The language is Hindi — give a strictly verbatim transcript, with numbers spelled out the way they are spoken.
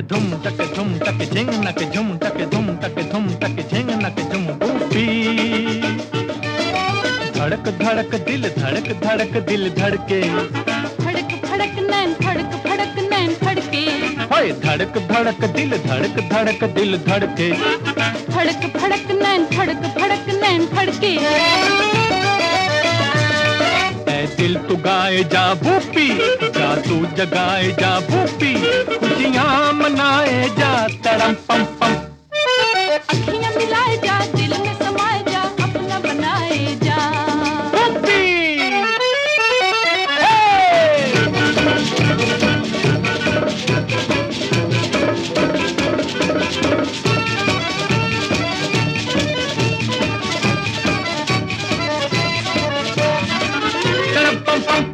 धुम तक धुम तक झिंग नक झुम तक धुम तक धुम तक झिंग नक झुम बूपी। धड़क धड़क दिल धड़क धड़क दिल धड़के, फड़क फड़क नैन फड़क फड़क नैन फड़के, होए धड़क धड़क दिल धड़क धड़क दिल धड़के, फड़क फड़क नैन फड़क फड़क नैन फड़के। ऐ दिल तू गाए जा भूपी, जा तू जगाए जा भूपी, खुशियां मनाए जा तड़म पम पम। अखियां मिलाए जा दिल में समाए जा अपना बनाए जा भूपी। तड़म पम पम।